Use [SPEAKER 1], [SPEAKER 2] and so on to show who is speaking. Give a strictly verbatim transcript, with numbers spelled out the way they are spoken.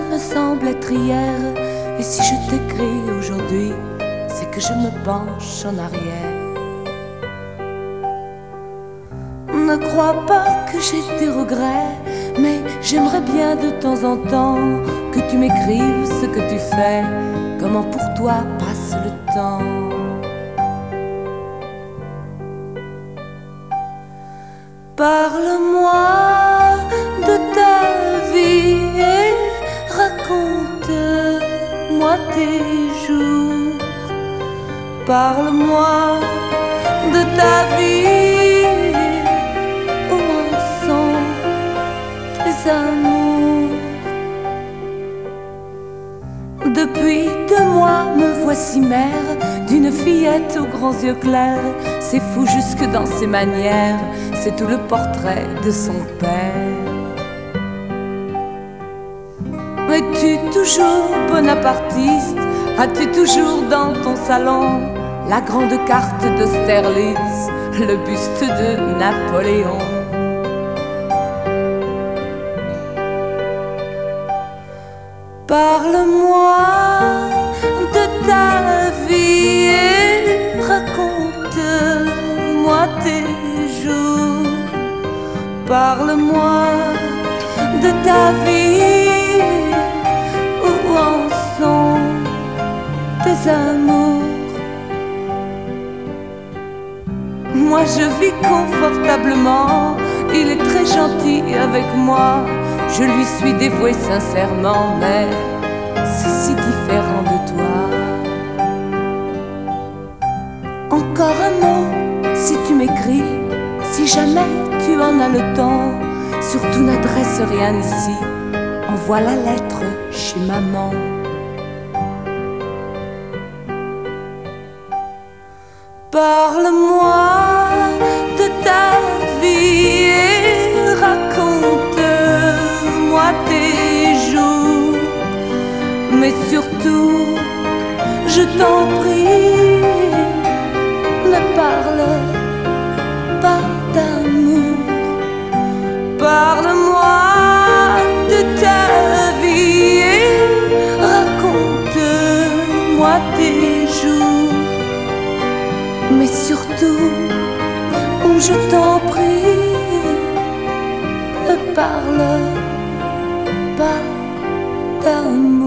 [SPEAKER 1] me semble être hier. Et si je t'écris aujourd'hui, c'est que je me penche en arrière. Ne crois pas que j'ai des regrets, mais j'aimerais bien de temps en temps que tu m'écrives ce que tu fais, comment pour toi passe le temps. Parle-moi de ta vie et raconte-moi tes jours. Parle-moi de ta vie, où en sont tes amours. Depuis deux mois me voici mère d'une fillette aux grands yeux clairs. C'est fou jusque dans ses manières, c'est tout le portrait de son père. Es-tu toujours bonapartiste? As-tu toujours dans ton salon la grande carte d'Austerlitz, le buste de Napoléon? Parle-moi de ta vie et raconte-moi tes jours. Parle-moi de ta vie, où en sont tes amours. Moi je vis confortablement, il est très gentil avec moi. Je lui suis dévoué sincèrement, mais c'est si différent de toi. Encore un mot, si tu m'écris, si jamais tu en as le temps. Surtout n'adresse rien ici, envoie la lettre chez maman. Parle-moi de ta vie et raconte-moi tes jours. Mais surtout, je t'en prie, ne parle pas d'amour. Parle-moi de ta vie et raconte-moi tes jours. Mais surtout, je t'en prie, ne parle pas d'amour.